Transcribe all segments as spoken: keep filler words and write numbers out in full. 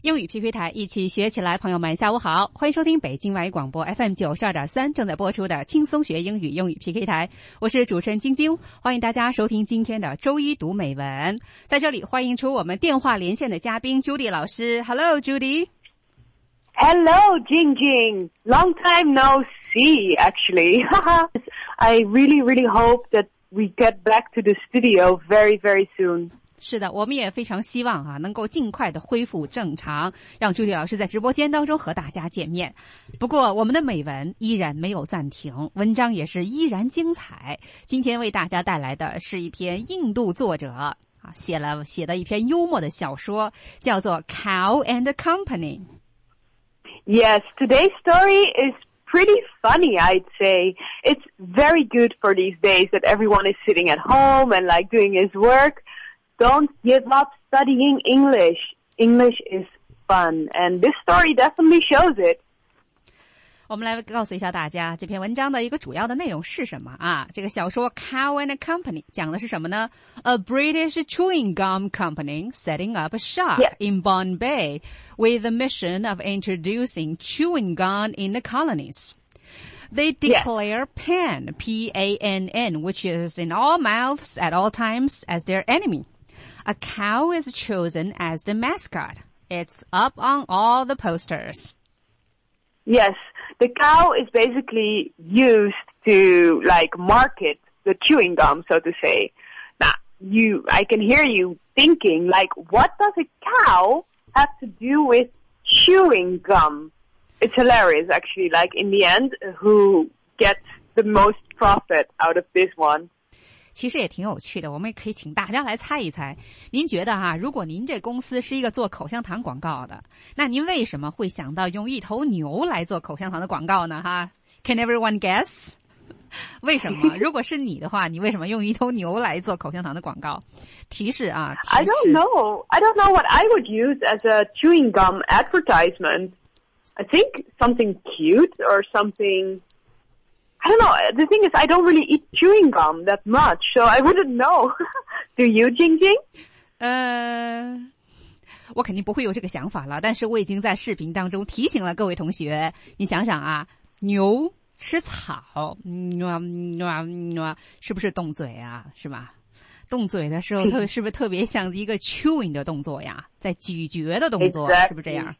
英语 P K 台一起学起来，朋友们下午好，欢迎收听北京外语广播 F M 九十二点三正在播出的轻松学英语英语 P K 台，我是主持人晶晶，欢迎大家收听今天的周一读美文。在这里欢迎出我们电话连线的嘉宾 Judy 老师。 Hello Judy。Hello Jing Jing, long time no see actually. I really really hope that we get back to the studio very very soon. 是的，我们也非常希望啊，能够尽快的恢复正常，让朱莉老师在直播间当中和大家见面。不过我们的美文依然没有暂停，文章也是依然精彩。今天为大家带来的是一篇印度作者啊写了写的一篇幽默的小说，叫做 Cow and Company。 Yes, today's story is pretty funny, I'd say. It's very good for these days that everyone is sitting at home and like doing his work.Don't give up studying English. English is fun, and this story definitely shows it. 我们来告诉一下大家这篇文章的一个主要的内容是什么啊？这个小说 Cow and Company 讲的是什么呢？ A British chewing gum company setting up a shop yeah. in Bombay with the mission of introducing chewing gum in the colonies.They declare yeah. Pan, P A N N, which is in all mouths at all times, as their enemy.A cow is chosen as the mascot. It's up on all the posters. Yes, the cow is basically used to like market the chewing gum, so to say. Now, you, I can hear you thinking like, what does a cow have to do with chewing gum? It's hilarious, actually. Like in the end, who gets the most profit out of this one? 其实也挺有趣的，我们也可以请大家来猜一猜，您觉得哈、啊，如果您这公司是一个做口香糖广告的，那您为什么会想到用一头牛来做口香糖的广告呢？哈 ，Can everyone guess？ 为什么？如果是你的话，你为什么用一头牛来做口香糖的广告？提示啊提示 ，I don't know. I don't know what I would use as a chewing gum advertisement. I think something cute or something.I don't know. The thing is, I don't really eat chewing gum that much, so I wouldn't know. Do you, Jing Jing? 呃，我肯定不会有这个想法了。但是我已经在视频当中提醒了各位同学，你想想啊，牛吃草，嗯嗯嗯、是不是动嘴啊？是吧？动嘴的时候，特是不是特别像一个 chewing 的动作呀？在咀嚼的动作， exactly. 是不是这样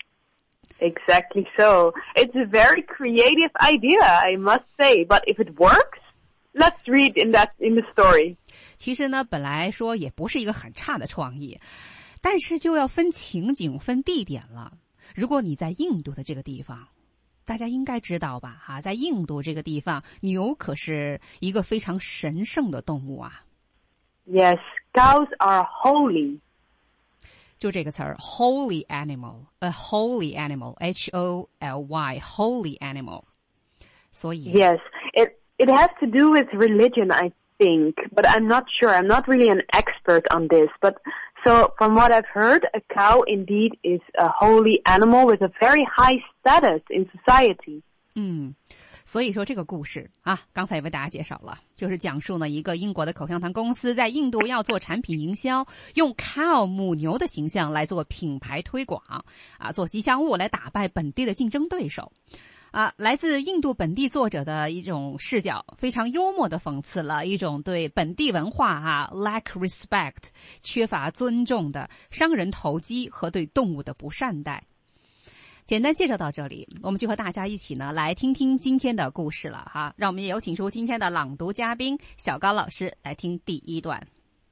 ？Exactly so. It's a very creative idea, I must say. But if it works, let's read in that in the story. 其实呢，本来说也不是一个很差的创意，但是就要分情景、分地点了。如果你在印度的这个地方，大家应该知道吧？哈，在印度这个地方，牛可是一个非常神圣的动物啊。 Yes, cows are holy. 就这个词儿 holy animal, a holy animal, H O L Y, holy animal. 所以 Yes, it it has to do with religion, I think, but I'm not sure. I'm not really an expert on this. But so from what I've heard, a cow indeed is a holy animal with a very high status in society. 嗯。所以说这个故事啊，刚才也为大家介绍了，就是讲述呢一个英国的口香糖公司在印度要做产品营销，用 cow 母牛的形象来做品牌推广啊，做吉祥物来打败本地的竞争对手啊。来自印度本地作者的一种视角，非常幽默的讽刺了一种对本地文化啊 lack respect 缺乏尊重的商人投机和对动物的不善待。简单介绍到这里，我们就和大家一起呢来听听今天的故事了哈。让我们也有请出今天的朗读嘉宾小高老师来听第一段。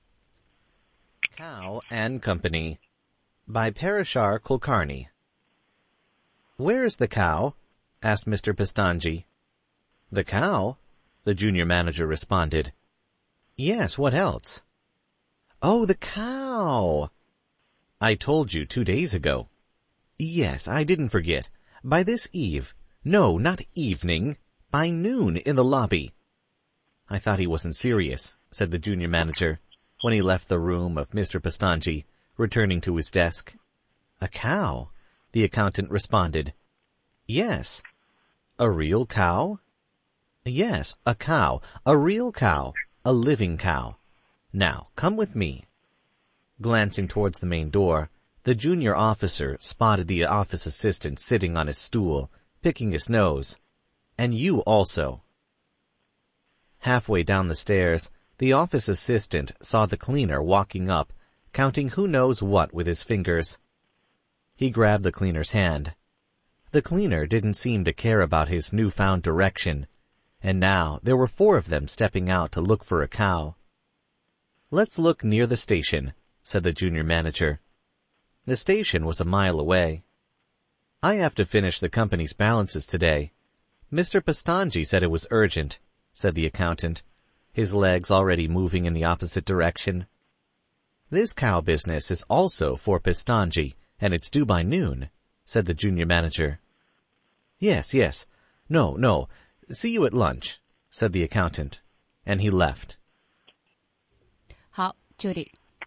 Cow and Company by Parashar Kulkarni. Where is the cow? Asked Mister Pistanji. The cow? The junior manager responded. Yes, what else? Oh, the cow! I told you two days ago.Yes, I didn't forget. By this eve. No, not evening. By noon in the lobby. I thought he wasn't serious, said the junior manager, when he left the room of Mister Pistanji, returning to his desk. A cow, the accountant responded. Yes. A real cow? Yes, a cow. A real cow. A living cow. Now, come with me. Glancing towards the main door, The junior officer spotted the office assistant sitting on his stool, picking his nose. And you also. Halfway down the stairs, the office assistant saw the cleaner walking up, counting who knows what with his fingers. He grabbed the cleaner's hand. The cleaner didn't seem to care about his newfound direction, and now there were four of them stepping out to look for a cow. "Let's look near the station," said the junior manager. The station was a mile away. "I have to finish the company's balances today. Mister Pastanji said it was urgent," said the accountant, his legs already moving in the opposite direction. "This cow business is also for Pastanji, and it's due by noon," said the junior manager. "Yes, yes. No, no. See you at lunch," said the accountant, and he left. 好 Judy.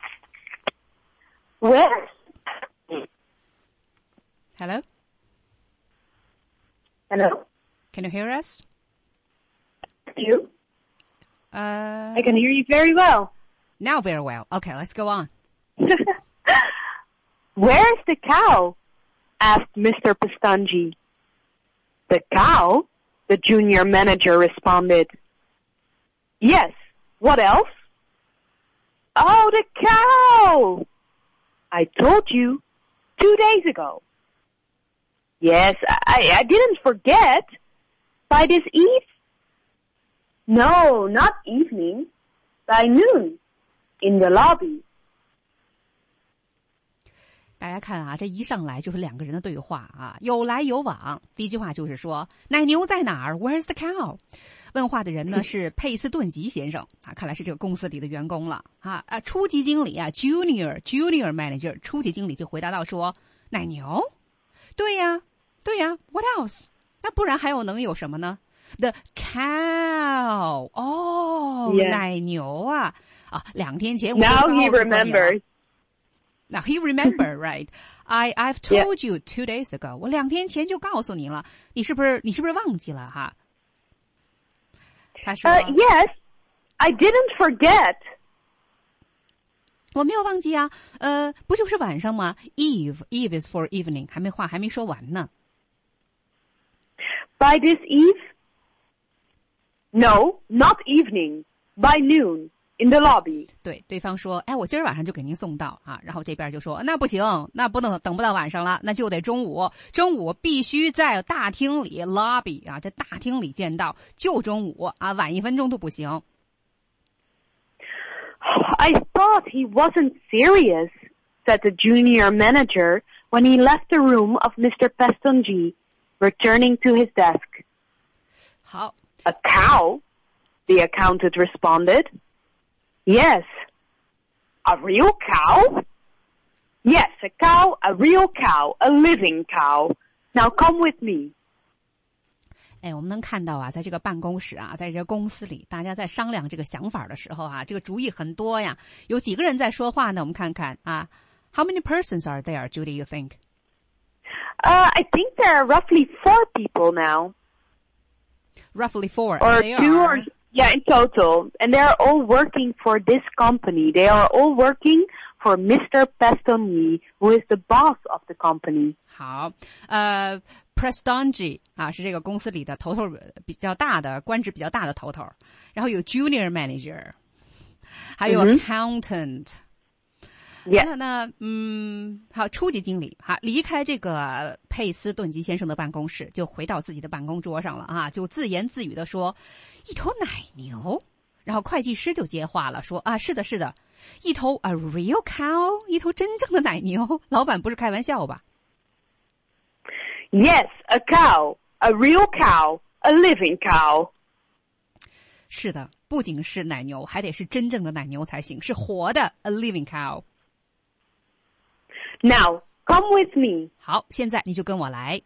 Where? Hello? Hello? Can you hear us? You? Uh, I can hear you very well. Now very well. Okay, let's go on. Where's the cow? Asked Mister Pastanji. The cow? The junior manager responded. Yes. What else? Oh, the cow! I told you two days ago. Yes, I, I didn't forget. By this eve? No, not evening. By noon. In the lobby. 大家看啊，这一上来就是两个人的对话啊，有来有往。第一句话就是说，奶牛在哪儿 ？Where's the cow？ 问话的人呢是佩斯顿吉先生啊，看来是这个公司里的员工了啊啊，初级经理啊 ，Junior Junior Manager， 初级经理就回答到说，奶牛？对呀，对呀 ，What else？ 那不然还有能有什么呢 ？The cow， 哦， Yeah. 奶牛啊啊，两天前我就 Now 告诉 he 过你了 remembers. Now he remember, right? I I've told you two days ago. 我两天前就告诉你了，你是不是你是不是忘记了哈？他说 Uh, yes, I didn't forget. 我没有忘记啊，呃，不就是晚上吗 ？Eve, Eve is for evening， 还没话还没说完呢。 By this eve? No, not evening. By noon. In the lobby. 对，对方说，哎，我今儿晚上就给您送到啊。然后这边就说，那不行，那不能等不到晚上了，那就得中午，中午必须在大厅里 lobby 啊，这大厅里见到，就中午啊，晚一分钟都不行。 I thought he wasn't serious, said the junior manager when he left the room of Mister Pastanji, returning to his desk. 好 A cow? The accountant responded. Yes. A real cow? Yes, a cow, a real cow, a living cow. Now come with me. 哎，我们能看到啊，在这个办公室啊，在这个公司里，大家在商量这个想法的时候啊，这个主意很多呀。有几个人在说话呢？我们看看啊 ，How many persons are there, Judy? You think? Uh, I think there are roughly four people now. Roughly four. Or They two are... or... Yeah, in total. And they are all working for this company. They are all working for Mister Pastanji, who is the boss of the company. 好，呃 ，Pastanji 啊，是这个公司里的头头比较大的、官职比较大的头头。然后有 Junior Manager， 还有 Accountant。 Yeah. 那呢，嗯，好，初级经理，好，离开这个佩斯顿吉先生的办公室，就回到自己的办公桌上了啊，就自言自语的说：“一头奶牛。”然后会计师就接话了，说：“啊，是的，是的，一头 a real cow， 一头真正的奶牛。”老板不是开玩笑吧 ？Yes, a cow, a real cow, a living cow. 是的，不仅是奶牛，还得是真正的奶牛才行，是活的 a living cow。 Now, come with me. 好，现在你就跟我来。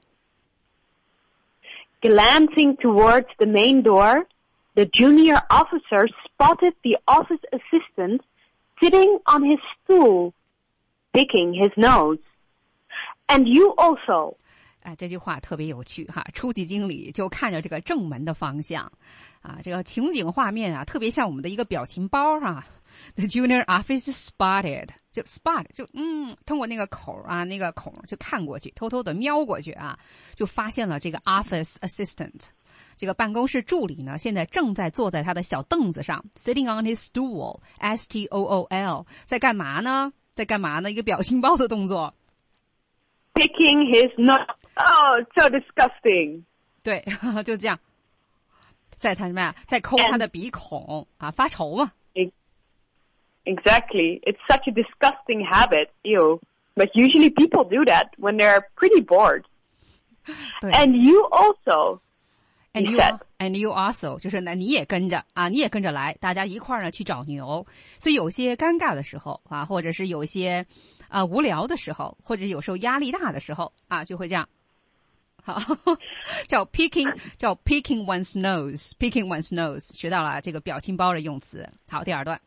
Glancing towards the main door, the junior officer spotted the office assistant sitting on his stool, picking his nose. And you also. 哎，这句话特别有趣哈！初级经理就看着这个正门的方向，啊，这个情景画面啊，特别像我们的一个表情包哈。The junior officer spotted 就 spot 就嗯，通过那个口啊，那个孔就看过去，偷偷的瞄过去啊，就发现了这个 office assistant， 这个办公室助理呢，现在正在坐在他的小凳子上 ，sitting on his stool， S T O O L， 在干嘛呢？在干嘛呢？一个表情包的动作 ，picking his nose。Oh, so disgusting！ 对，就这样，在他什么呀？在抠他的鼻孔啊，发愁嘛。 Exactly. It's such a disgusting habit, ew. But usually people do that when they're pretty bored. And you also, and you you, said. And you also, 就是呢，你也跟着啊，你也跟着来，大家一块儿呢去找牛。所以有些尴尬的时候啊，或者是有些啊、呃、无聊的时候，或者有时候压力大的时候啊，就会这样。好，叫 picking， 叫 picking one's nose，picking one's nose， 学到了这个表情包的用词。好，第二段。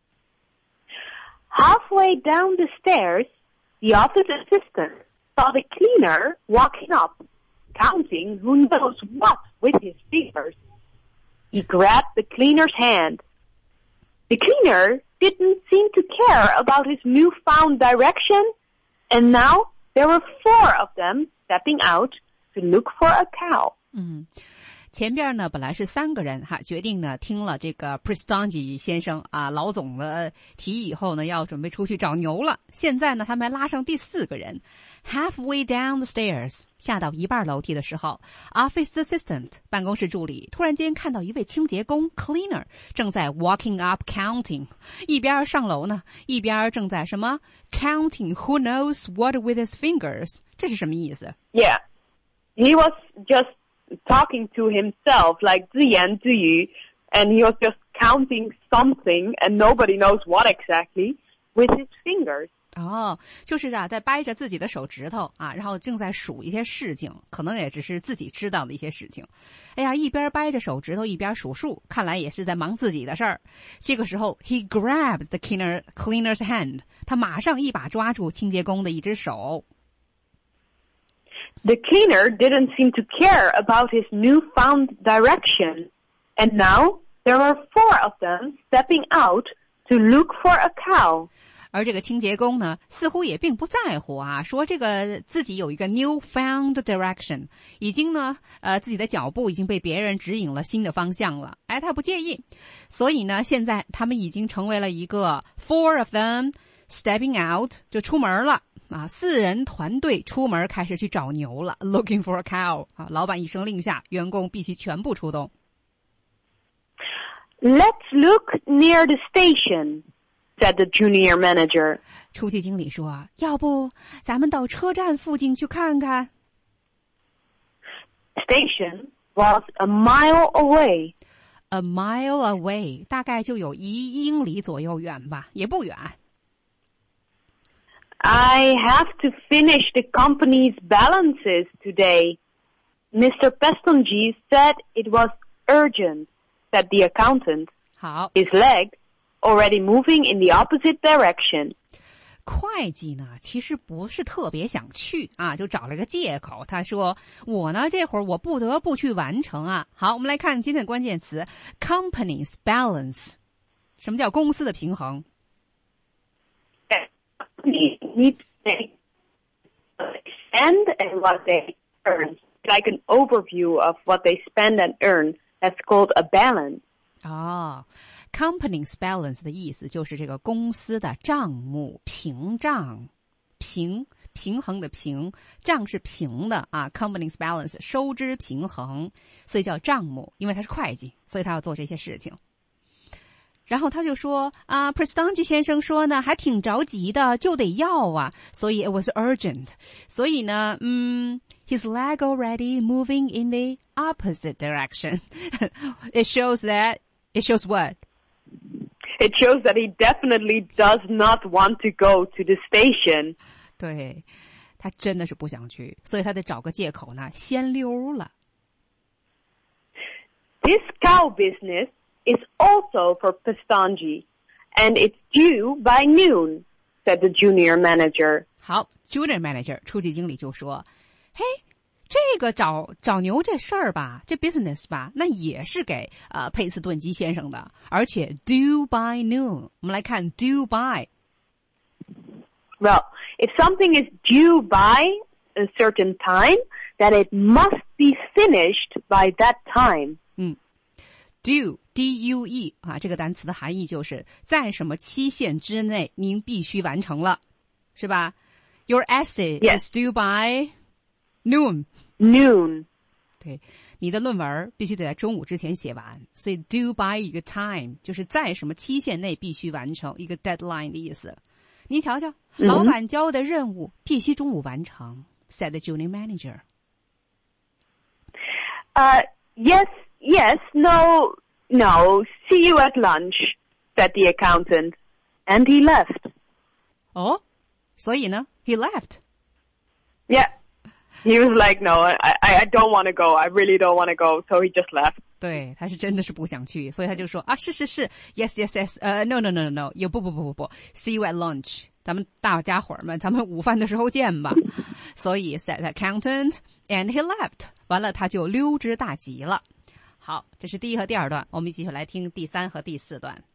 Halfway down the stairs, the office assistant saw the cleaner walking up, counting who knows what with his fingers. He grabbed the cleaner's hand. The cleaner didn't seem to care about his newfound direction, and now there were four of them stepping out to look for a cow. 嗯。前边呢本来是三个人哈，决定呢听了这个 Pristangi 先生啊老总的提议以后呢，要准备出去找牛了。现在呢，他们还拉上第四个人。Halfway down the stairs， 下到一半楼梯的时候 ，Office assistant 办公室助理突然间看到一位清洁工 Cleaner 正在 walking up counting， 一边上楼呢，一边正在什么 counting who knows what with his fingers， 这是什么意思 ？Yeah, he was just.talking to himself like 自言自语 and he was just counting something and nobody knows what exactly with his fingers. 哦，就是啊，在掰着自己的手指头啊，然后正在数一些事情，可能也只是自己知道的一些事情。哎呀，一边掰着手指头一边数数，看来也是在忙自己的事儿。这个时候 ，he grabbed the cleaner cleaner's hand， 他马上一把抓住清洁工的一只手。 The cleaner didn't seem to care about his newfound direction, and now there were four of them stepping out to look for a cow. 而这个清洁工呢，似乎也并不在乎啊，说这个自己有一个 newfound direction， 已经呢，呃，自己的脚步已经被别人指引了新的方向了，哎，他不介意，所以呢，现在他们已经成为了一个 four of them stepping out， 就出门了。啊，四人团队出门开始去找牛了 ，looking for a cow。啊，老板一声令下，员工必须全部出动。 Let's look near the station, said the junior manager. 出气经理说：“要不咱们到车站附近去看看。” Station was a mile away. A mile away， 大概就有一英里左右远吧，也不远。 I have to finish the company's balances today. Mister Pestonji said it was urgent, said the accountant. 好 His leg already moving in the opposite direction. 会计呢，其实不是特别想去啊，就找了个借口。他说：“我呢，这会儿我不得不去完成啊。”好，我们来看今天的关键词 ：company's balance。什么叫公司的平衡？ Need to spend and what they earn, like an overview of what they spend and earn. That's called a balance. 哦 ，company's balance 的意思就是这个公司的账目平账，平平衡的平，账是平的啊。company's balance 收支平衡，所以叫账目，因为他是会计，所以他要做这些事情。然后他就说啊 Pristangi 先生说呢，还挺着急的，就得要啊，所以 it was urgent。所以呢，嗯 ，his leg already moving in the opposite direction. It shows that it shows what? It shows that he definitely does not want to go to the station. 对，他真的是不想去，所以他得找个借口呢，先溜了。 This cow business is also for Pestonji, and it's due by noon, said the junior manager. 好 ，junior manager 初级经理就说：“嘿，这个找找牛这事儿吧，这 business 吧，那也是给呃佩斯顿基先生的，而且 due by noon。我们来看 due by。 Well, if something is due by a certain time, then it must be finished by that time. 嗯 ，due D U E 啊，这个单词的含义就是在什么期限之内您必须完成了，是吧 ？Your essay Yes. is due by noon. Noon. 对，你的论文必须得在中午之前写完，所以 due by 一个 time 就是在什么期限内必须完成，一个 deadline 的意思。您瞧瞧，老板交的任务必须中午完成 ，said the junior manager. Uh, yes, yes, no, no. See you at lunch, said the accountant, and he left. 哦，所以呢 ，he left. Yeah. He was like, no, I, I don't want to go. I really don't want to go. So he just left. 对，他是真的是不想去，所以他就说啊，是是是 ，yes yes yes，呃、uh, ，no no no no no，也不不不不不 ，see you at lunch， 咱们大家伙儿们，咱们午饭的时候见吧。所以 said the accountant and he left， 完了他就溜之大吉了。好，这是第一和第二段，我们继续来听第三和第四段。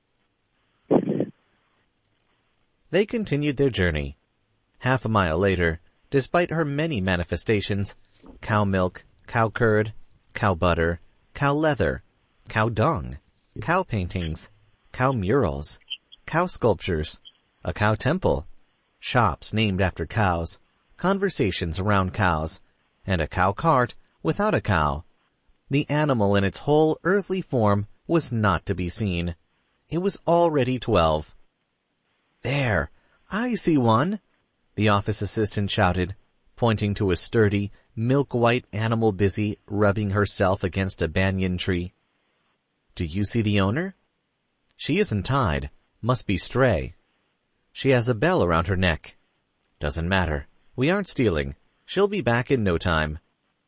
They continued their journey. Half a mile later, despite her many manifestations, cow milk, cow curd, cow butter, cow leather, cow dung, cow paintings, cow murals, cow sculptures, a cow temple, shops named after cows, conversations around cows, and a cow cart without a cow. The animal in its whole earthly form was not to be seen. It was already twelve. There, I see one, the office assistant shouted, pointing to a sturdy, milk-white animal busy rubbing herself against a banyan tree. Do you see the owner? She isn't tied, must be stray. She has a bell around her neck. Doesn't matter, we aren't stealing. She'll be back in no time.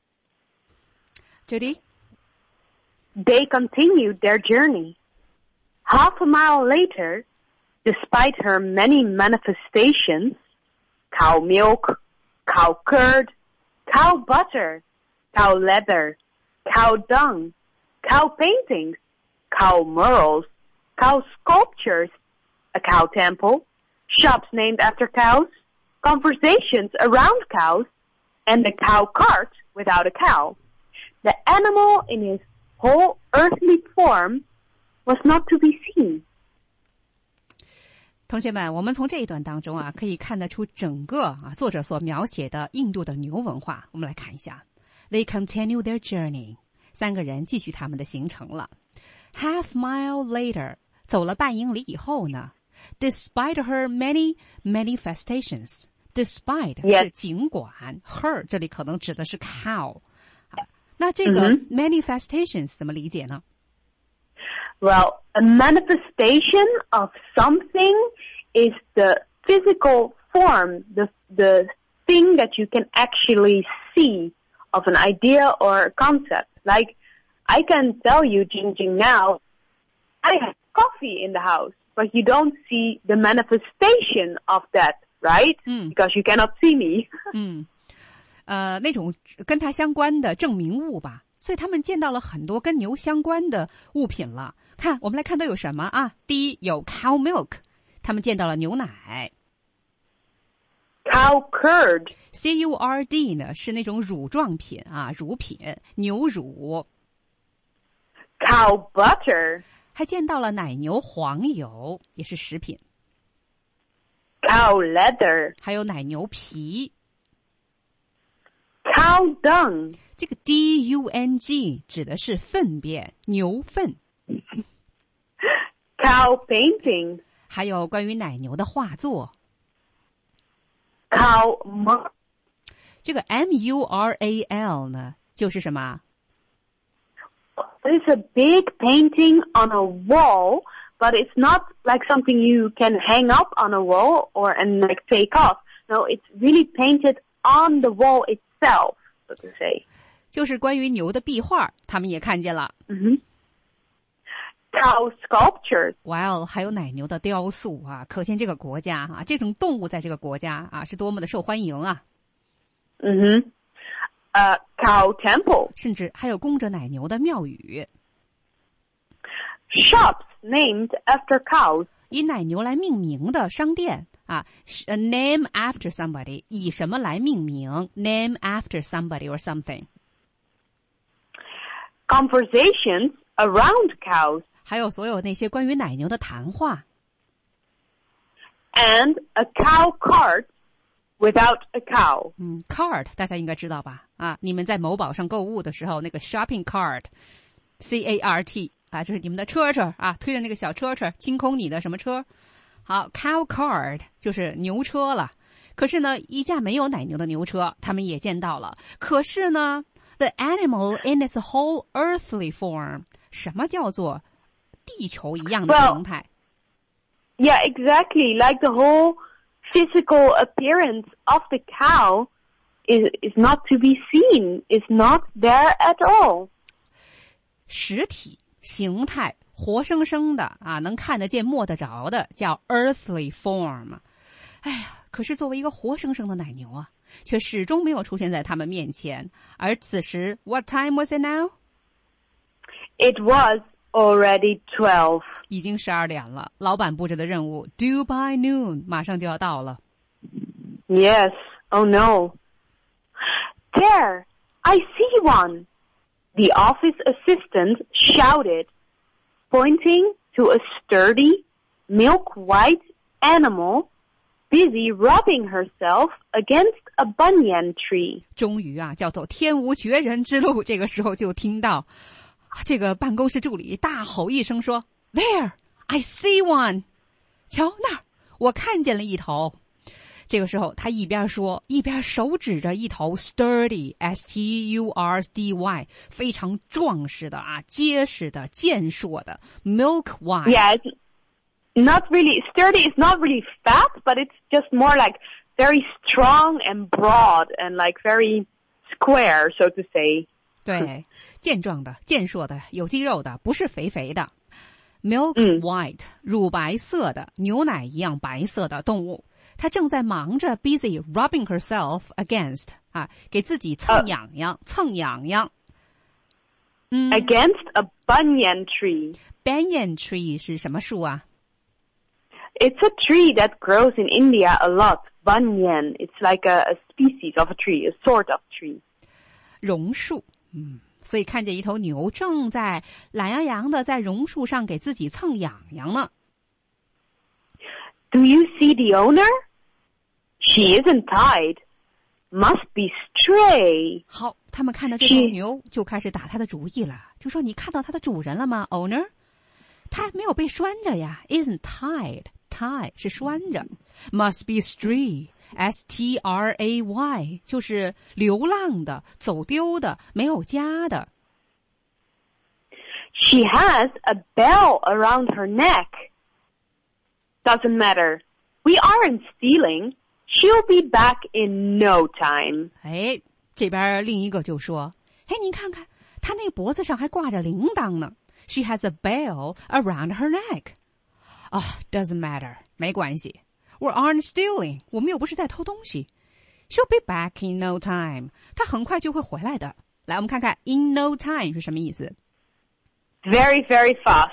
Judy? They continued their journey. Half a mile later, despite her many manifestations, cow milk, cow curd, cow butter, cow leather, cow dung, cow paintings, cow murals, cow sculptures, a cow temple, shops named after cows, conversations around cows, and a cow cart without a cow. The animal in his whole earthly form was not to be seen. 同学们，我们从这一段当中啊，可以看得出整个啊作者所描写的印度的牛文化。我们来看一下 ，They continue their journey， 三个人继续他们的行程了。Half mile later， 走了半英里以后呢 ，Despite her many manifestations，despite Yes. 是尽管 her 这里可能指的是 cow。那这个 manifestations 怎么理解呢？ Well, a manifestation of something is the physical form, the the thing that you can actually see of an idea or a concept. Like, I can tell you, Jingjing, now, I have coffee in the house, but you don't see the manifestation of that, right? Mm. Because you cannot see me. 嗯，呃，那种跟它相关的证明物吧，所以他们见到了很多跟牛相关的物品了。看，我们来看都有什么啊？第一有 cow milk， 他们见到了牛奶。 Cow curd. C U R D 呢是那种乳状品啊，乳品，牛乳。 Cow butter. 还见到了奶牛黄油，也是食品。 Cow leather. 还有奶牛皮。 Cow dung. 这个 D U N G 指的是粪便，牛粪。 Cow painting. 还有关于奶牛的画作。 Cow mural. 这个 M U R A L 呢，就是什么？ It's a big painting on a wall, but it's not like something you can hang up on a wall or and like take off. No, it's really painted on the wall itself, so to say. 就是关于牛的壁画，他们也看见了。 Mm-hmm. Cow sculptures. 哇哦，还有奶牛的雕塑啊，可见这个国家啊，这种动物在这个国家啊是多么的受欢迎啊。 Mm-hmm. Uh, cow temple. 甚至还有供着奶牛的庙宇。 Shops named after cows. 以奶牛来命名的商店啊 a name after somebody 以什么来命名 name after somebody or something. Conversations around cows. 还有所有那些关于奶牛的谈话。 And a cow cart without a cow. 嗯 cart 大家应该知道吧？啊，你们在某宝上购物的时候，那个 shopping cart C A R T 啊，就是你们的车车啊，推着那个小车车清空你的什么车。好 cow cart 就是牛车了。可是呢，一架没有奶牛的牛车他们也见到了。可是呢 the animal in its whole earthly form 什么叫做地球一样的形态？ Well, yeah, exactly. Like the whole physical appearance of the cow is, is not to be seen. It's not there at all. 实体形态活生生的啊，能看得见摸得着的叫 earthly form。 哎呀，可是作为一个活生生的奶牛啊，却始终没有出现在他们面前。而此时 what time was it now? It was already twelve. 已经十二点了，老板布置的任务 due by noon 马上就要到了。 Yes. Oh no. There, I see one. The office assistant shouted, pointing to a sturdy, milk-white animal busy rubbing herself against a banyan tree. 终于啊，叫做天无绝人之路。这个时候就听到这个办公室助理大吼一声说 There, I see one. 瞧那儿，我看见了一头。这个时候他一边说一边手指着一头 sturdy S T U R D Y 非常壮实的啊，结实的健硕的 milk white. Yeah, it's not really sturdy. It's not really fat, but it's just more like very strong and broad and like very square, so to say. 对，健壮的健硕的有肌肉的，不是肥肥的 milk white、嗯、乳白色的牛奶一样白色的动物。她正在忙着 busy rubbing herself against 啊，给自己蹭痒痒、uh, 蹭痒痒。嗯 against a banyan tree. Banyan tree 是什么树啊？ It's a tree that grows in India a lot. Banyan. It's like a, a species of a tree, a sort of tree. 榕树。嗯，所以看见一头牛正在懒洋洋的在榕树上给自己蹭痒痒呢。Do you see the owner? She isn't tied. Must be stray. 好，他们看到这头牛就开始打他的主意了，就说你看到他的主人了吗 ，owner？ 他没有被拴着呀 ，isn't tied. Tie 是拴着 ，must be stray。S T R A Y 就是流浪的、走丢的、没有家的。She has a bell around her neck. Doesn't matter. We aren't stealing. She'll be back in no time. 哎，这边另一个就说：“哎，您看看，她那脖子上还挂着铃铛呢。She has a bell around her neck. 啊、oh, ，doesn't matter， 没关系。We aren't stealing， 我们又不是在偷东西。She'll be back in no time， 她很快就会回来的。来，我们看看 in no time 是什么意思 ？Very, very fast.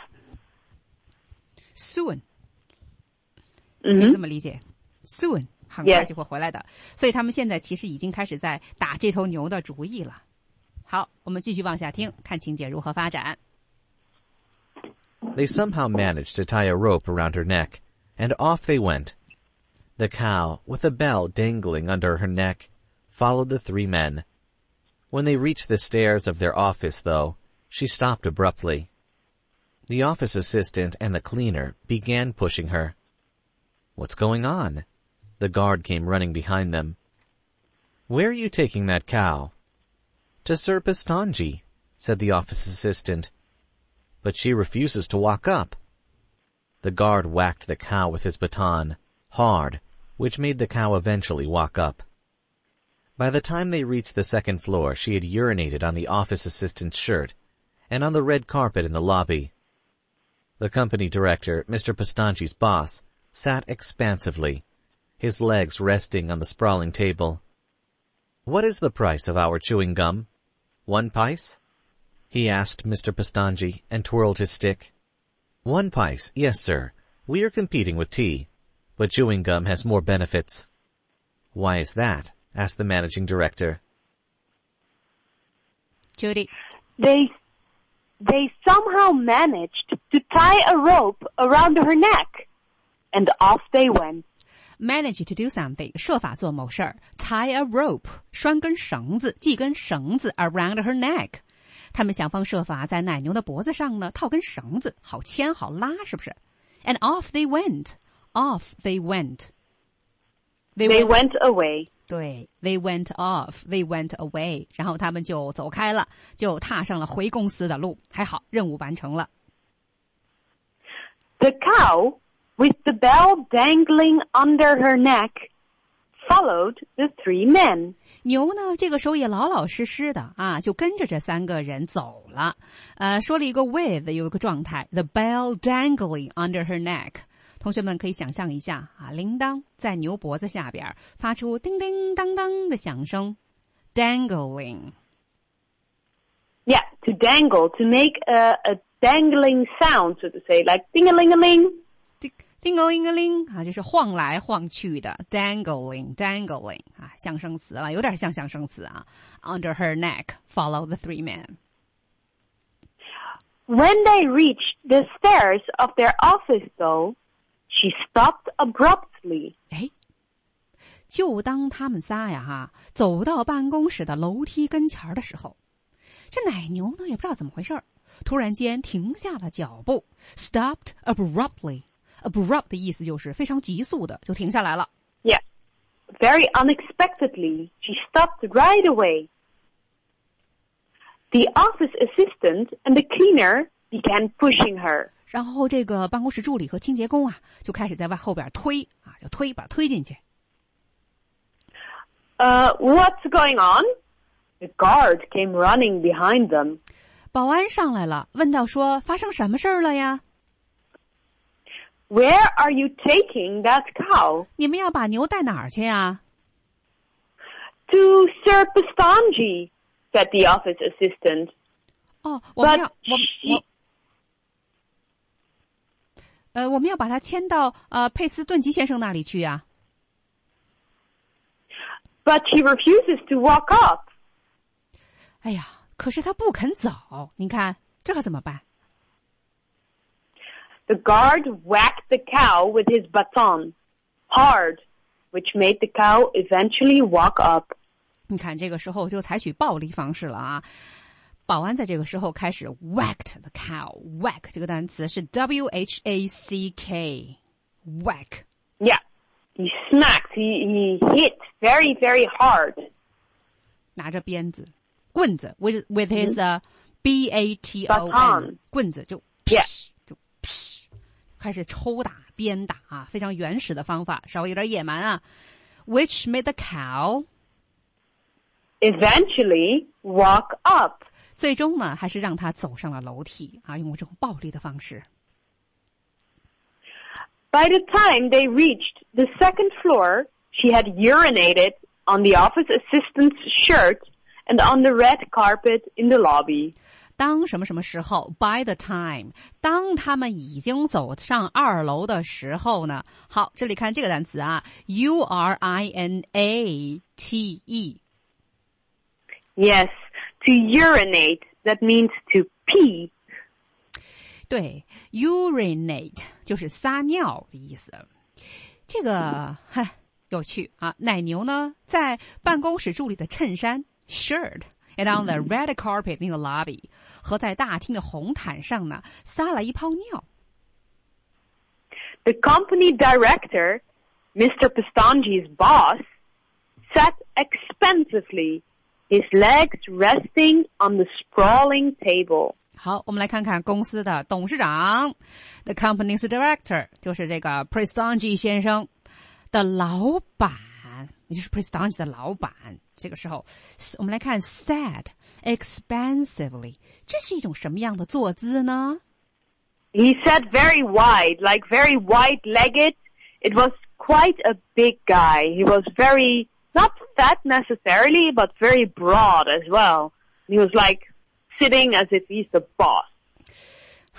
Soon， 可以这么理解。Soon， 很快就会回来的。Yes. 所以他们现在其实已经开始在打这头牛的主意了。好，我们继续往下听，看情节如何发展。 They somehow managed to tie a rope around her neck, and off they went. The cow, with a bell dangling under her neck, followed the three men. When they reached the stairs of their office, though, she stopped abruptly. The office assistant and the cleaner began pushing her. What's going on? The guard came running behind them. Where are you taking that cow? To Sir Pistanji, said the office assistant. But she refuses to walk up. The guard whacked the cow with his baton, hard, which made the cow eventually walk up. By the time they reached the second floor, she had urinated on the office assistant's shirt and on the red carpet in the lobby. The company director, Mister Pistanji's boss, sat expansively, his legs resting on the sprawling table. What is the price of our chewing gum? One pice? He asked Mister Pistanji and twirled his stick. One pice, yes, sir. We are competing with tea. but chewing gum has more benefits. Why is that? Asked the managing director. Judy. They, they somehow managed to tie a rope around her neck, and off they went. Manage to do something, 设法做某事儿。Tie a rope, 拴根绳子，系根绳子 around her neck. 他们想方设法在奶牛的脖子上呢套根绳子，好牵好拉，是不是？ And off they went. Off they went. They, they went, went away. 对 ，They went off. They went away. 然后他们就走开了，就踏上了回公司的路。还好，任务完成了。 The cow, with the bell dangling under her neck, followed the three men. 牛呢，这个时候也老老实实的啊，就跟着这三个人走了。呃，说了一个 with 有一个状态 ，the bell dangling under her neck。同学们可以想象一下啊，铃铛在牛脖子下边发出叮叮当当的响声 ，dangling。 Yeah, to dangle, to make a, a dangling sound, so to say, like ding-a-ling-a-ling. Ding-a-ling-a-ling 啊，就是晃来晃去的 dangling, dangling 啊，象声词了，有点像象声词啊。Under her neck, follow the three men. When they reached the stairs of their office, though, she stopped abruptly. 哎，就当他们仨呀哈走到办公室的楼梯跟前的时候，这奶牛呢也不知道怎么回事，突然间停下了脚步 ，stopped abruptly。Abrupt 的意思就是非常急速的就停下来了。 Yeah, very unexpectedly, she stopped right away. The office assistant and the cleaner began pushing her. 然后这个办公室助理和清洁工啊，就开始在外后边推啊，就推把推进去。 Uh, what's going on? The guard came running behind them. 保安上来了，问到说发生什么事儿了呀？ Where are you taking that cow? 你们要把牛带哪儿去呀？ To Sir Pastanji, said the office assistant. 哦，我们要 But 我 she... 我呃，我们要把它牵到呃佩斯顿吉先生那里去呀。 But she refuses to walk up. 哎呀，可是他不肯走，你看这可怎么办？ The guard whacked the cow with his baton, hard, which made the cow eventually walk up. 你看，这个时候就采取暴力方式了啊！保安在这个时候开始 whacked the cow. Whack 这个单词是 W H A C K. Whack. Yeah, he smacked. He he hit very very hard. 拿着鞭子、棍子 with with his uh, B A T O N. Baton. 棍子就 Yeah. 就开始抽打、鞭打啊，非常原始的方法，稍微有点野蛮啊。Which made the cow eventually walk up. 最终呢，还是让他走上了楼梯啊，用这种暴力的方式。 By the time they reached the second floor, she had urinated on the office assistant's shirt and on the red carpet in the lobby. 当什么什么时候 ？By the time， 当他们已经走上二楼的时候呢？好，这里看这个单词啊 ，U R I N A T E。 Yes, to urinate, that means to pee. 对 ，urinate 就是撒尿的意思。这个嗨有趣啊！奶牛呢，在办公室助理的衬衫 shirt and on the red carpet in the lobby， 和在大厅的红毯上呢，撒了一泡尿。 The company director, Mister Pastanji's boss, sat expensively, his legs resting on the sprawling table. 好，我们来看看公司的董事长 ，the company's director， 就是这个 Pastanji 先生的老板，也就是 Pastanji 的老板。这个时候，我们来看 sat expensively， 这是一种什么样的坐姿呢？ He sat very wide, like very wide-legged. It was quite a big guy. He was very, not fat necessarily, but very broad as well. He was like sitting as if he's the boss. 哈，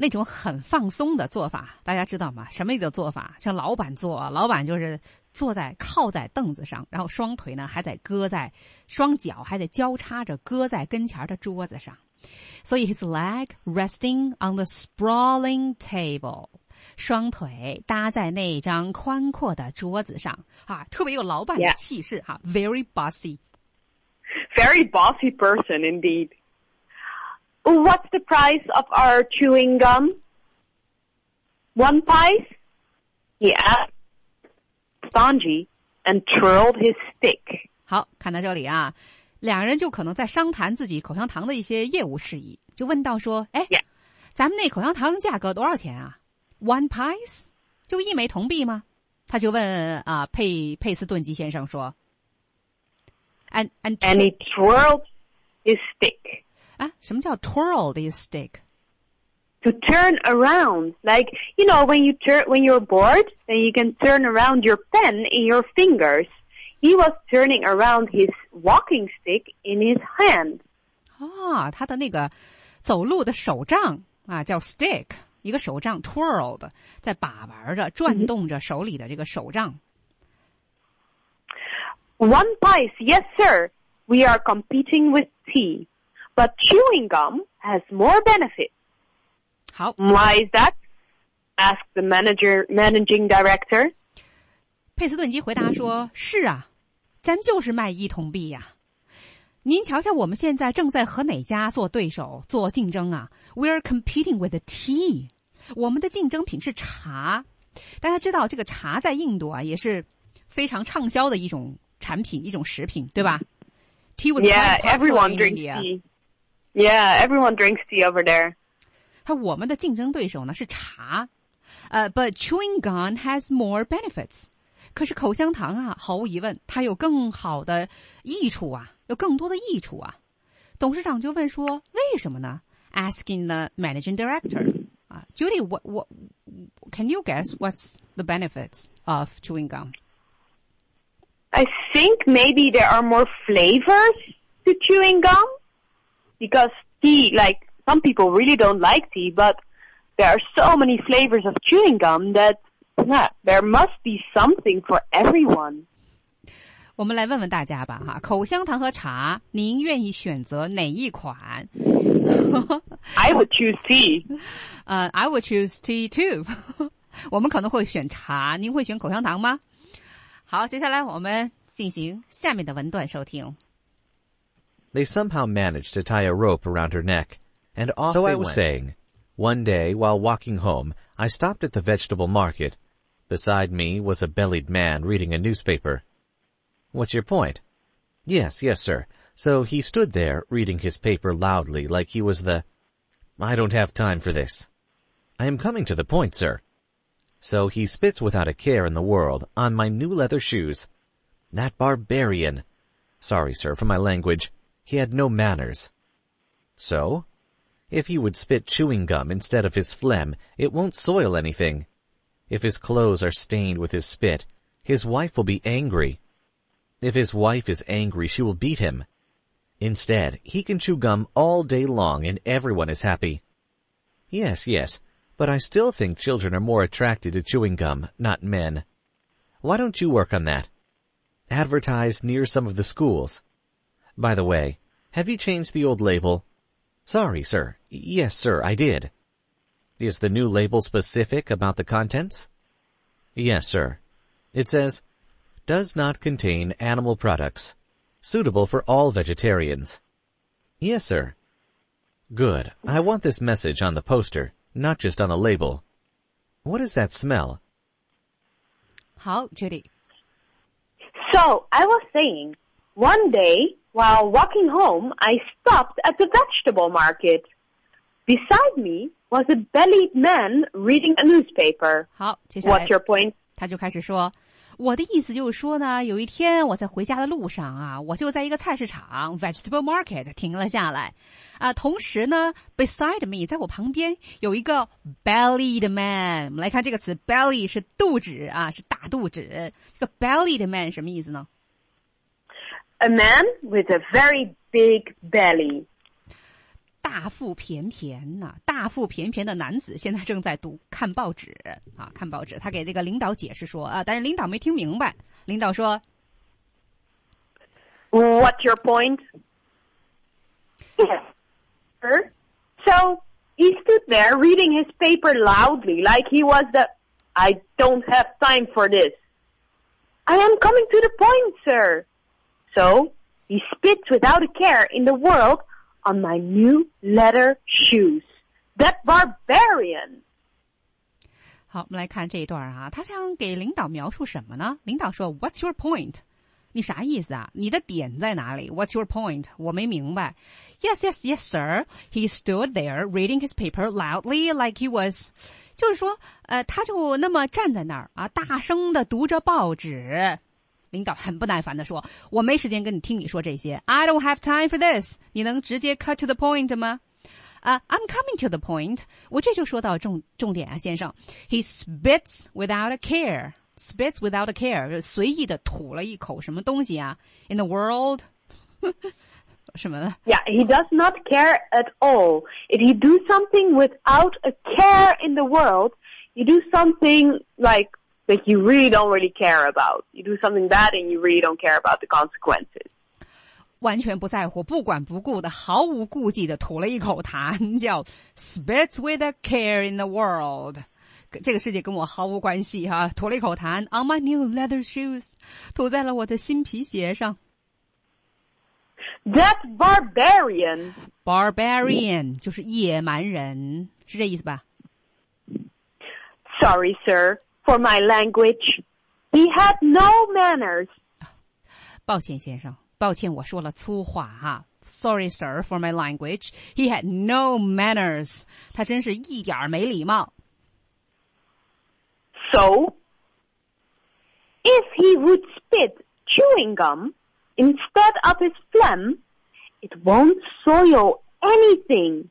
那种很放松的做法，大家知道吗？什么叫做法？像老板做，老板就是坐在靠在凳子上，然后双腿呢还得搁在双脚还得交叉着搁在跟前的桌子上，所以 his leg resting on the sprawling table， 双腿搭在那张宽阔的桌子上啊，特别有老板的气势哈 yeah. very bossy very bossy person indeed. What's the price of our chewing gum? One pice? He asked Pastanji and twirled his stick. 好，看到这里啊，两人就可能在商谈自己口香糖的一些业务事宜，就问到说，哎， yeah. 咱们那口香糖价格多少钱啊 ？One pice？ 就一枚铜币吗？他就问啊，佩佩斯顿基先生说 ，and and and he twirled his stick. 啊，什么叫 twirl his stick？ To turn around, like you know, when you turn when you're bored, then you can turn around your pen in your fingers. He was turning around his walking stick in his hand. 啊，他的那个走路的手杖啊，叫 stick， 一个手杖 twirled， 在把玩着转动着手里的这个手杖。 One pice, yes, sir. We are competing with tea, but chewing gum has more benefits. 好 Why is that? Asked the manager, managing director. 佩斯顿基回答说：“是啊，咱就是卖一铜币呀。您瞧瞧，我们现在正在和哪家做对手、做竞争啊 ？We're competing with the tea。我们的竞争品是茶。大家知道，这个茶在印度啊也是非常畅销的一种产品、一种食品，对吧 ？Tea was yeah, quite popular everyone in drinks India. tea. Yeah, everyone drinks tea over there. 它我们的竞争对手呢是茶，呃、uh, ，but chewing gum has more benefits。可是口香糖啊，毫无疑问，它有更好的益处啊，有更多的益处啊。董事长就问说，为什么呢 ？Asking the managing director 啊 ，Judy, what, what, can you guess what's the benefits of chewing gum? I think maybe there are more flavors to chewing gum because tea, like some people really don't like tea, but there are so many flavors of chewing gum that yeah, there must be something for everyone. 我们来问问大家吧，哈，口香糖和茶，您愿意选择哪一款 ？I would choose tea. 呃、uh, I would choose tea too. 我们可能会选茶，您会选口香糖吗？好，接下来我们进行下面的文段收听。 They somehow managed to tie a rope around her neck, and off So they I was went. saying, One day, while walking home, I stopped at the vegetable market. Beside me was a bellied man reading a newspaper. What's your point? Yes, yes, sir. So he stood there, reading his paper loudly, like he was the... I don't have time for this. I am coming to the point, sir. So he spits without a care in the world on my new leather shoes. That barbarian! Sorry, sir, for my language. He had no manners. So? If he would spit chewing gum instead of his phlegm, it won't soil anything. If his clothes are stained with his spit, his wife will be angry. If his wife is angry, she will beat him. Instead, he can chew gum all day long and everyone is happy. Yes, yes, but I still think children are more attracted to chewing gum, not men. Why don't you work on that? Advertise near some of the schools. By the way, have you changed the old label? Sorry, sir. Yes, sir, I did. Is the new label specific about the contents? Yes, sir. It says, does not contain animal products. Suitable for all vegetarians. Yes, sir. Good. I want this message on the poster, not just on the label. What does that smell? 好 Judy. So, I was saying, one day, while walking home, I stopped at the vegetable market. Beside me was a bellied man reading a newspaper. 好，接下来 What's your point? 他就开始说，我的意思就是说呢，有一天我在回家的路上啊，我就在一个菜市场 vegetable market 停了下来啊，同时呢 beside me 在我旁边有一个 bellied man。我们来看这个词 belly 是肚子啊，是大肚子。这个 bellied man 什么意思呢？ A man with a very big belly. 大腹便便呐、啊，大腹便便的男子现在正在读看报纸啊，看报纸。他给这个领导解释说啊，但是领导没听明白。领导说 ，What's your point? Yes, sir. So he stood there reading his paper loudly, like he was the. I don't have time for this. I am coming to the point, sir. So he spits without a care in the world on my new leather shoes. That barbarian. 好，我们来看这一段啊，他想给领导描述什么呢？领导说 What's your point? 你啥意思啊？你的点在哪里？ What's your point? 我没明白。Yes, yes, yes, sir. He stood there reading his paper loudly like he was... 就是说，呃，他就那么站在那儿啊，大声的读着报纸。领导很不耐烦的说：“我没时间跟你听你说这些。I don't have time for this. 你能直接 cut to the point 吗？”啊、uh, ，I'm coming to the point. 我这就说到重重点啊，先生。He spits without a care. Spits without a care， 随意的吐了一口什么东西啊 ？In the world， 什么呢 ？Yeah, he does not care at all. If you do something without a care in the world, you do something like that you really don't really care about. You do something bad and you really don't care about the consequences. 完全不在乎，不管不顾的，毫无顾忌的吐了一口痰，叫 spits with a care in the world。这个世界跟我毫无关系哈、啊，吐了一口痰 on my new leather shoes， 吐在了我的新皮鞋上。 That's barbarian. Barbarian 就是野蛮人，是这意思吧 ？Sorry, sir, for my language. He had no manners. 抱歉，先生，抱歉，我说了粗话哈。Sorry, sir, for my language. He had no manners. 他真是一点没礼貌。 So, if he would spit chewing gum instead of his phlegm, it won't soil anything.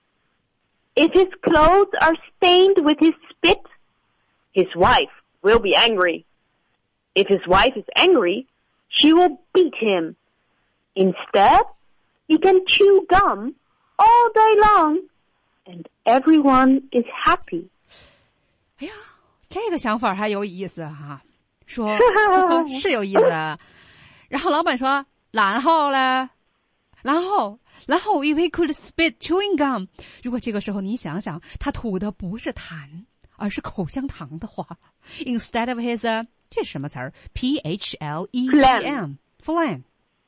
If his clothes are stained with his spit, his wife will be angry. If his wife is angry, she will beat him. Instead, he can chew gum all day long, and everyone is happy. 哎呀，这个想法还有意思哈、啊，说是有意思。然后老板说，然后呢？然后，然后 if he could spit chewing gum， 如果这个时候你想想，他吐的不是痰，而是口香糖的话 ，instead of his，、uh, 这是什么词儿 ？P H L E G M phlegm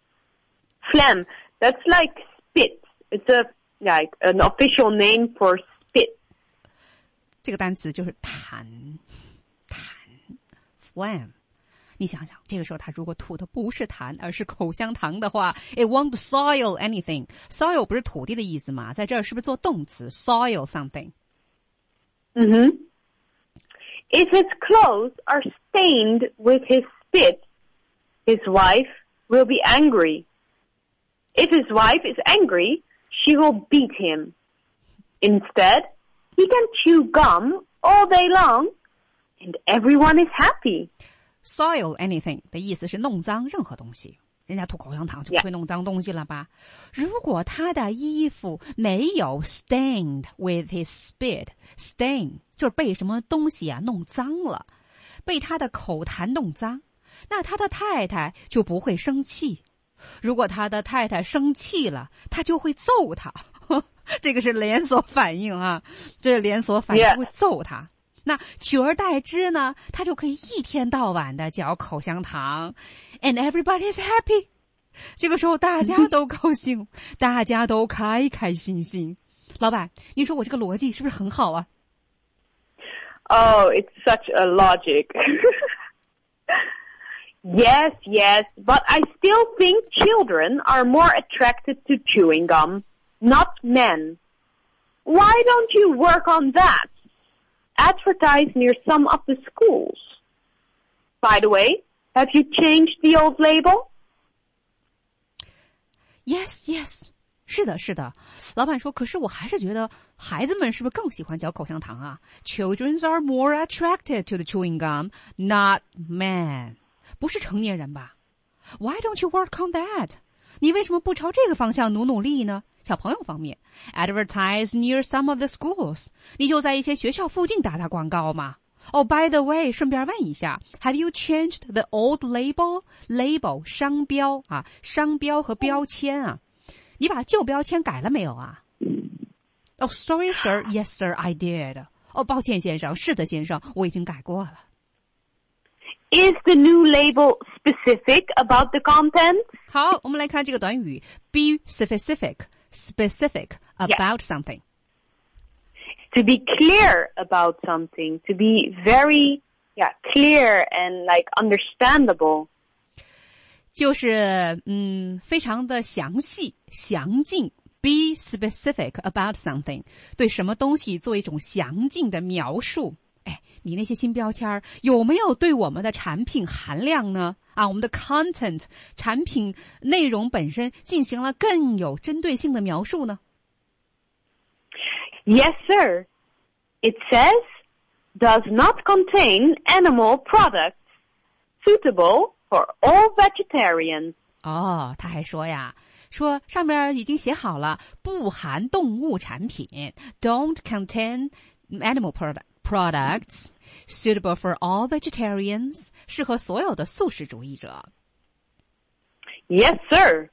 phlegm that's like spit. It's a like an official name for spit. 这个单词就是痰，痰 phlegm。你想想，这个时候他如果吐的不是痰，而是口香糖的话 ，it won't soil anything. Soil 不是土地的意思吗？在这儿是不是做动词 soil something？ 嗯哼。If his clothes are stained with his spit, his wife will be angry. If his wife is angry, she will beat him. Instead, he can chew gum all day long, and everyone is happy. Soil anything 的意思是弄脏任何东西，人家吐口香糖就不会弄脏东西了吧？ Yeah. 如果他的衣服没有 stained with his spit, stain 就是被什么东西啊弄脏了，被他的口痰弄脏，那他的太太就不会生气。如果他的太太生气了，他就会揍他。这个是连锁反应啊，这是连锁反应 Yeah. 会揍他。那取而代之呢，他就可以一天到晚的嚼口香糖 ，and everybody is happy。这个时候大家都高兴，大家都开开心心。老板，你说我这个逻辑是不是很好啊 ？Oh, it's such a logic. Yes, yes, but I still think children are more attracted to chewing gum, not men. Why don't you work on that? Advertise near some of the schools. By the way, have you changed the old label? Yes, yes. 是的，是的。老板说，可是我还是觉得孩子们是不是更喜欢嚼口香糖啊 ？Children are more attracted to the chewing gum, not men. 不是成年人吧 ？Why don't you work on that? 你为什么不朝这个方向努努力呢？ 小朋友方面 ，advertise near some of the schools， 你就在一些学校附近打打广告嘛。哦、oh, ，by the way， 顺便问一下 ，Have you changed the old label? Label 商标啊，商标和标签啊，你把旧标签改了没有啊？哦、oh, ，Sorry, sir. Yes, sir, I did. 哦、oh, ，抱歉，先生，是的，先生，我已经改过了。 Is the new label specific about the content? 好，我们来看这个短语 be specific, specific about、yeah. something. To be clear about something, to be very yeah, clear and like understandable. 就是嗯，非常的详细、详尽。Be specific about something， 对什么东西做一种详尽的描述。哎，你那些新标签有没有对我们的产品含量呢？啊，我们的 content 产品内容本身进行了更有针对性的描述呢？ Yes, sir. It says does not contain animal products suitable for all vegetarians. 哦，他还说呀。说上面已经写好了，不含动物产品 ，don't contain animal product, products suitable for all vegetarians， 适合所有的素食主义者。 Yes, sir.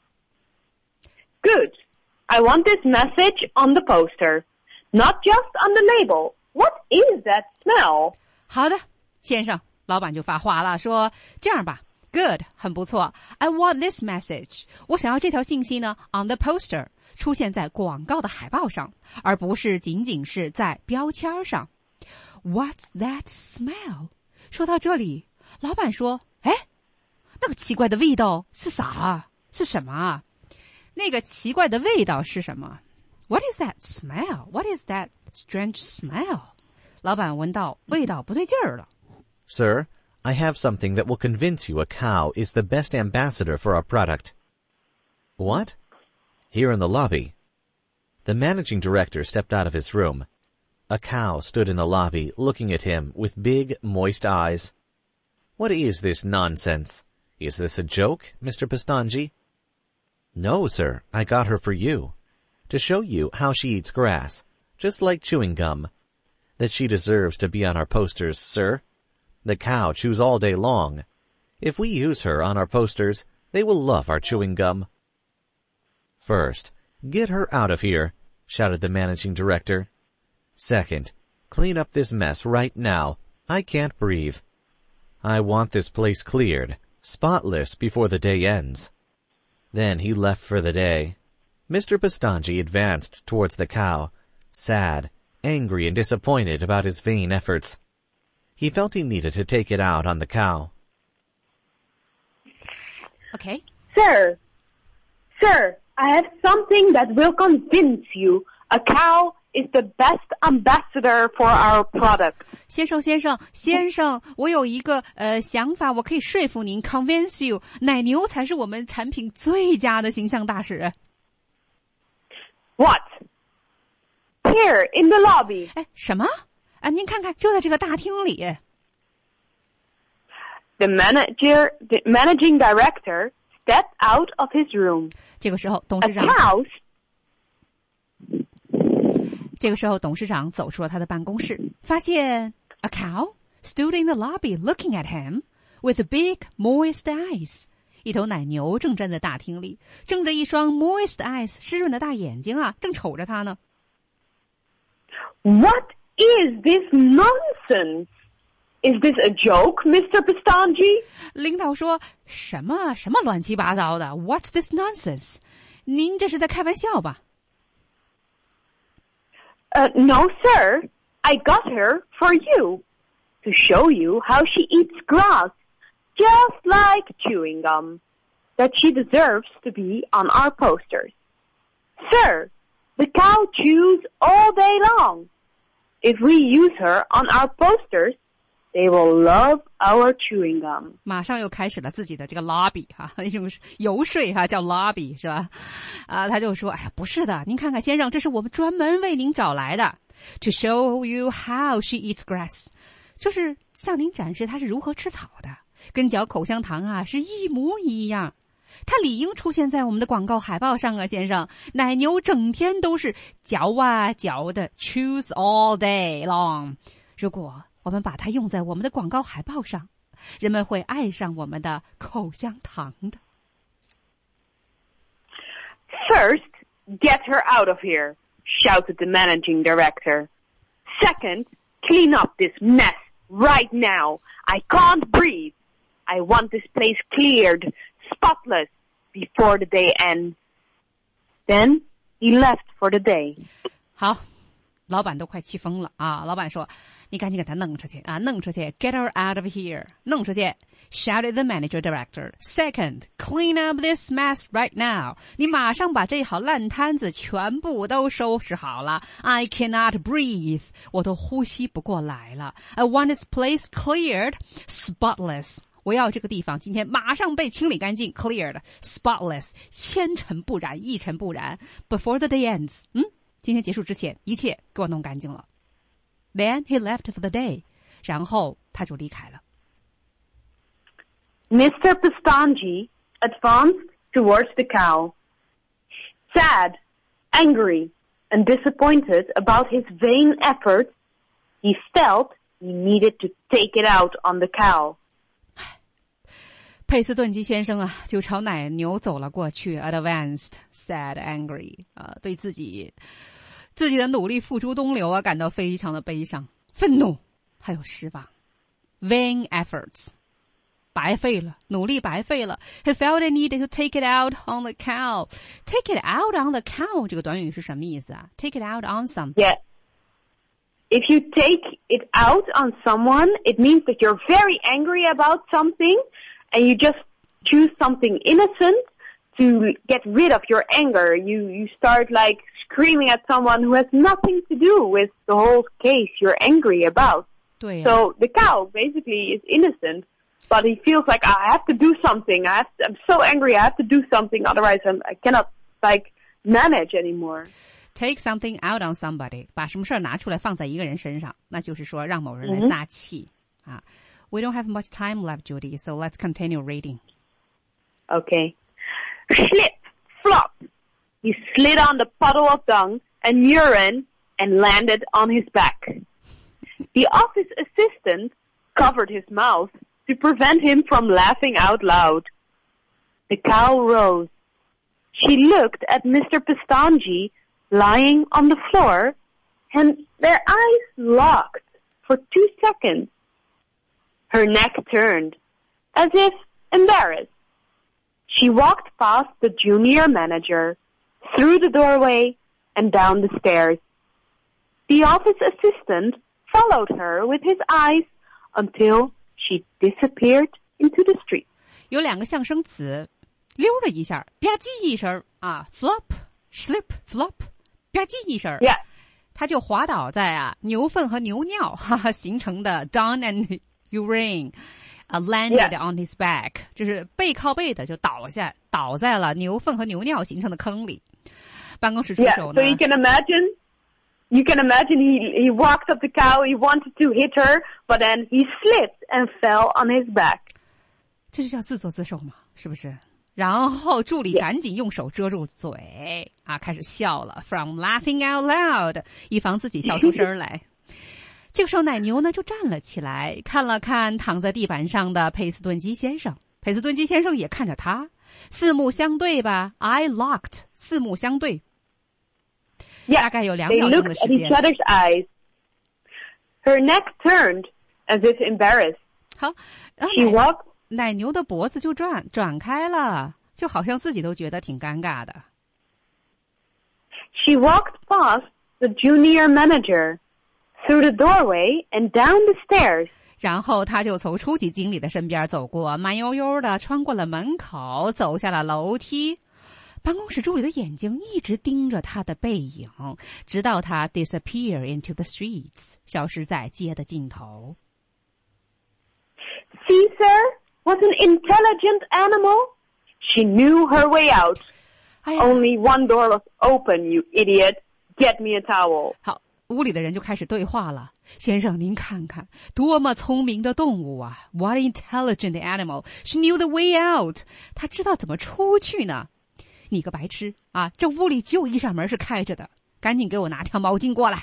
Good. I want this message on the poster, not just on the label. What is that smell? 好的，先生，老板就发话了，说这样吧。Good， 很不错。I want this message， 我想要这条信息呢 on the poster 出现在广告的海报上，而不是仅仅是在标签上。What's that smell？ 说到这里，老板说：“哎，那个奇怪的味道是啥？是什么啊？那个奇怪的味道是什么 ？What is that smell? What is that strange smell？” 老板闻到味道不对劲儿了。 Sir.I have something that will convince you a cow is the best ambassador for our product. What? Here in the lobby. The managing director stepped out of his room. A cow stood in the lobby looking at him with big, moist eyes. What is this nonsense? Is this a joke, Mister Pistanji? No, sir, I got her for you. To show you how she eats grass, just like chewing gum. That she deserves to be on our posters, sir.The cow chews all day long. If we use her on our posters, they will love our chewing gum. First, get her out of here, shouted the managing director. Second, clean up this mess right now. I can't breathe. I want this place cleared, spotless before the day ends. Then he left for the day. Mister Pistanji advanced towards the cow, sad, angry, and disappointed about his vain efforts.He felt he needed to take it out on the cow. Okay. Sir, sir, I have something that will convince you a cow is the best ambassador for our product. 先生，先生，先生，我有一个呃想法，我可以说服您 ，convince you， 奶牛才是我们产品最佳的形象大使。 What? Here in the lobby. 哎，什么？啊，您看看，就在这个大厅里。 The manager, the managing director, stepped out of his room. 这个时候，董事长。 A cow. 这个时候，董事长走出了他的办公室，发现 a cow stood in the lobby looking at him with big moist eyes. 一头奶牛正站在大厅里，睁着一双 moist eyes 湿润的大眼睛啊，正瞅着他呢。 What is this nonsense? Is this a joke, Mister Pistanji? 领导说什么什么乱七八糟的 ？What's this nonsense? 您这是在开玩笑吧？ Uh, no, sir. I got her for you to show you how she eats grass, just like chewing gum. That she deserves to be on our posters. Sir, the cow chews all day long. If we use her on our posters,They will love our chewing gum. 马上又开始了自己的这个 lobby 哈、啊，一种游说哈、啊，叫 lobby 是吧？啊，他就说，哎呀，不是的，您看看先生，这是我们专门为您找来的 ，to show you how she eats grass， 就是向您展示她是如何吃草的，跟嚼口香糖啊是一模一样。 它理应出现在我们的广告海报上啊，先生。奶牛整天都是嚼啊嚼的 ，chews all day long。如果我们把它用在我们的广告海报上，人们会爱上我们的口香糖的。 First, get her out of here, shouted the managing director. Second, clean up this mess right now. I can't breathe. I want this place cleared, spotless, before the day ends. Then he left for the day. 好，老板都快气疯了啊！老板说：“你赶紧给他弄出去啊，弄出去 ！Get her out of here， 弄出去 ！”Shouted the manager director. Second, clean up this mess right now. 你马上把这好烂摊子全部都收拾好了。I cannot breathe. 我都呼吸不过来了。I want this place cleared, spotless. 我要这个地方今天马上被清理干净 ，cleared, spotless, 纤尘不染，一尘不染。Before the day ends. 嗯，今天结束之前，一切给我弄干净了。Then he left for the day. 然后他就离开了。 Mister Pistangi advanced towards the cow. Sad, angry, and disappointed about his vain efforts, he felt he needed to take it out on the cow. 佩斯顿基先生啊，就朝奶牛走了过去 ，advanced, sad, angry， 啊、呃，对自己自己的努力付诸东流啊，感到非常的悲伤、愤怒，还有失望。Vain efforts， 白费了，努力白费了。He felt he needed to take it out on the cow. Take it out on the cow 这个短语是什么意思啊 ？Take it out on something. Yeah. If you take it out on someone, it means that you're very angry about something.And you just choose something innocent to get rid of your anger. You you start like screaming at someone who has nothing to do with the whole case you're angry about. 对啊。 So the cow basically is innocent, but he feels like I have to do something. I have to, I'm so angry. I have to do something. Otherwise, I'm, I cannot like manage anymore. Take something out on somebody. 把什么事儿拿出来放在一个人身上，那就是说让某人来撒气、mm-hmm. 啊。We don't have much time left, Judy, so let's continue reading. Okay. Slip, flop. He slid on the puddle of dung and urine and landed on his back. The office assistant covered his mouth to prevent him from laughing out loud. The cow rose. She looked at Mister Pistangi lying on the floor, and their eyes locked for two seconds.Her neck turned, as if embarrassed. She walked past the junior manager, through the doorway, and down the stairs. The office assistant followed her with his eyes until she disappeared into the street. 有两个象声词，溜了一下，吧唧一声啊 ，flop, slip, flop, 吧唧一声。 Yeah. 他就滑倒在啊牛粪和牛尿哈哈形成的 dung and urine, uh, landed yeah. on his back， 就是背靠背的就倒下，倒在了牛粪和牛尿形成的坑里。办公室助手呢 yeah, so you can imagine, you can imagine he, he walked up the cow, he wanted to hit her, but then he slipped and fell on his back. 这是叫自作自受吗？是不是？然后助理赶紧用手遮住嘴、yeah. 啊，开始笑了 ，from laughing out loud， 以防自己笑出声来。这个时候奶牛呢就站了起来，看了看躺在地板上的佩斯顿基先生，佩斯顿基先生也看着他，四目相对吧 ，eye locked， 四目相对， yeah, 大概有两秒钟的时间。 They looked at each other's eyes. Her neck turned as if embarrassed. 好，然后 She walked. 奶牛的脖子就转转开了，就好像自己都觉得挺尴尬的。 She walked past the junior manager.Through the doorway and down the stairs. 然后他就从初级经理的身边走过，慢悠悠的穿过了门口，走下了楼梯。办公室助理的眼睛一直盯着他的背影，直到他 disappear into the streets， 消失在街的尽头。 Caesar was an intelligent animal. She knew her way out. Eh. Only one door was open, you idiot. Get me a towel. 好。 屋里的人就开始对话了。先生，您看看，多么聪明的动物啊 ！What an intelligent animal! She knew the way out. 她知道怎么出去呢。你个白痴啊！这屋里只有一扇门是开着的，赶紧给我拿条毛巾过来。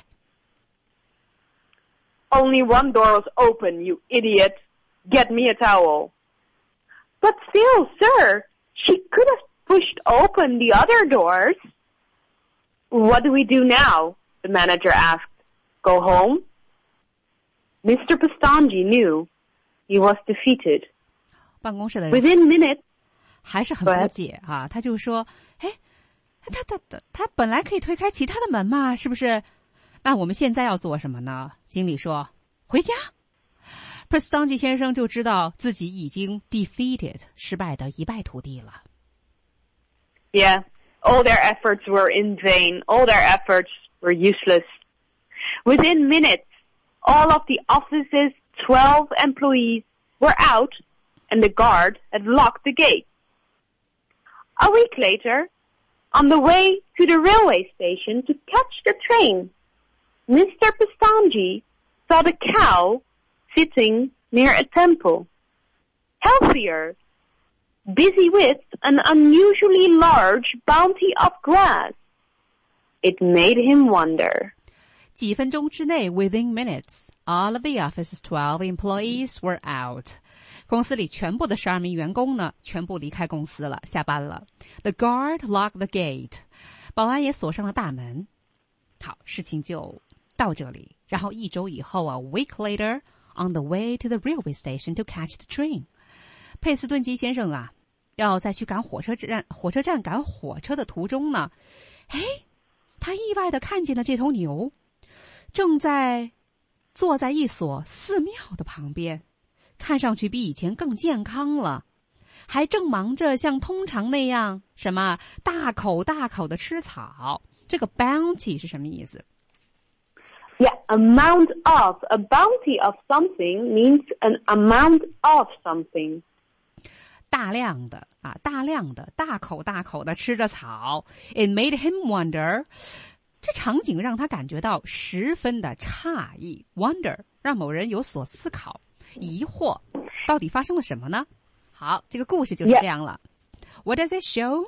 Only one door was open, you idiot. Get me a towel. But still, sir, she could have pushed open the other doors. What do we do now? The manager asked. Go home? Mister Pastanji knew he was defeated. 办公室的人 Within minutes, 还是很不解啊，他就说：“哎，他他他他本来可以推开其他的门嘛，是不是？那我们现在要做什么呢？”经理说：“回家。” Pastanji 先生就知道自己已经 defeated 失败的一败涂地了。 Yeah, all their efforts were in vain. All their efforts were useless. Within minutes, all of the office's twelve employees were out, and the guard had locked the gate. A week later, on the way to the railway station to catch the train, Mister Pastanji saw the cow sitting near a temple, healthier, busy with an unusually large bounty of grass. It made him wonder. 几分钟之内 within minutes, all of the office's twelve employees were out. 公司里全部的十二名员工呢，全部离开公司了，下班了。The guard locked the gate. 保安也锁上了大门。好，事情就到这里。然后一周以后啊 week later, on the way to the railway station to catch the train. 佩斯顿基先生啊，要在去赶火车站火车站赶火车的途中呢，哎，他意外地看见了这头牛，正在坐在一所寺庙的旁边，看上去比以前更健康了，还正忙着像通常那样什么大口大口的吃草。这个 bounty 是什么意思？ Yeah, amount of. A bounty of something means an amount of something. 大量的啊，大量的大口大口的吃着草。It made him wonder. 这场景让他感觉到十分的诧异 ，wonder 让某人有所思考、疑惑，到底发生了什么呢？好，这个故事就是这样了。Yeah. What does it show?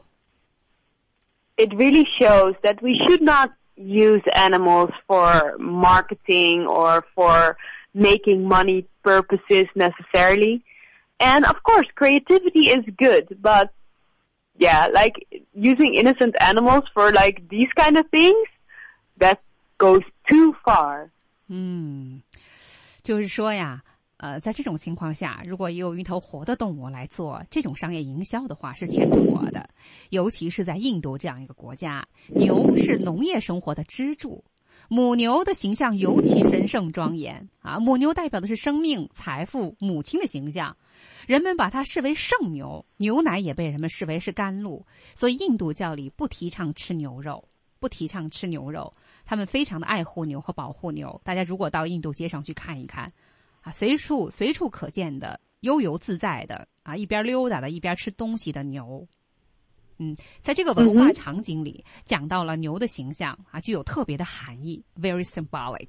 It really shows that we should not use animals for marketing or for making money purposes necessarily. And of course, creativity is good, but yeah, like using innocent animals for like these kind of things.That goes too far. 嗯，就是说呀，呃，在这种情况下，如果用一头活的动物来做这种商业营销的话，是欠妥的。尤其是在印度这样一个国家，牛是农业生活的支柱，母牛的形象尤其神圣庄严啊。母牛代表的是生命、财富、母亲的形象，人们把它视为圣牛，牛奶也被人们视为是甘露，所以印度教里不提倡吃牛肉。不提倡吃牛肉，他们非常的爱护牛和保护牛。大家如果到印度街上去看一看，啊，随处随处可见的悠游自在的啊，一边溜达的一边吃东西的牛。嗯，在这个文化场景里，嗯、讲到了牛的形象啊，具有特别的含义 ，very symbolic.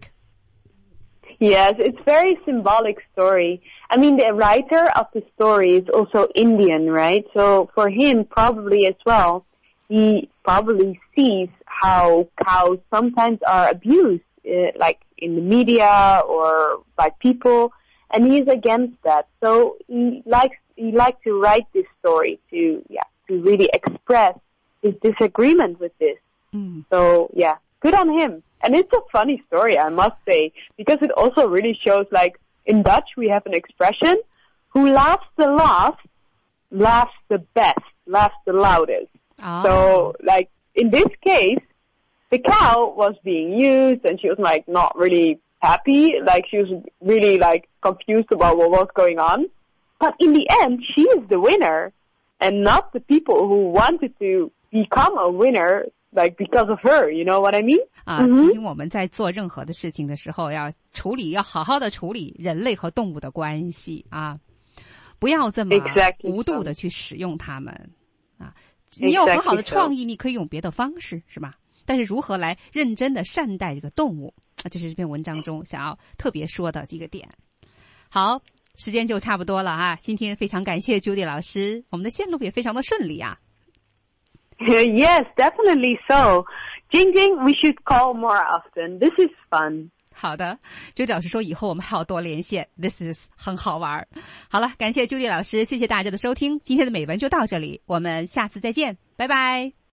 Yes, it's very symbolic story. I mean, the writer of the story is also Indian, right? So for him, probably as well, he probably sees how cows sometimes are abused, uh, like in the media or by people, and he is against that. So he likes he likes to write this story to yeah to really express his disagreement with this. Mm. So yeah, good on him. And it's a funny story, I must say, because it also really shows, like in Dutch we have an expression: "Who laughs the last, laughs the best, laughs the loudest." Oh. So like. In this case, the cow was being used and she was like not really happy, like she was really like confused about what was going on. But in the end, she is the winner and not the people who wanted to become a winner like because of her, you know what I mean? 啊，提醒我们在做任何的事情的时候要处理，要好好的处理人类和动物的关系啊，不要这么无度的去使用它们啊。你有很好的创意，你可以用别的方式，是吧？但是如何来认真的善待这个动物， 这是这篇文章中想要特别说的几个点。好，时间就差不多了啊！今天非常感谢 Judy 老师，我们的线路也非常的顺利啊。 Yes, definitely so. Jingjing, we should call more often. This is fun. 好的 ，Judy 老师说以后我们还要多连线 ，This is 很好玩。好了，感谢 Judy 老师，谢谢大家的收听，今天的美文就到这里，我们下次再见，拜拜。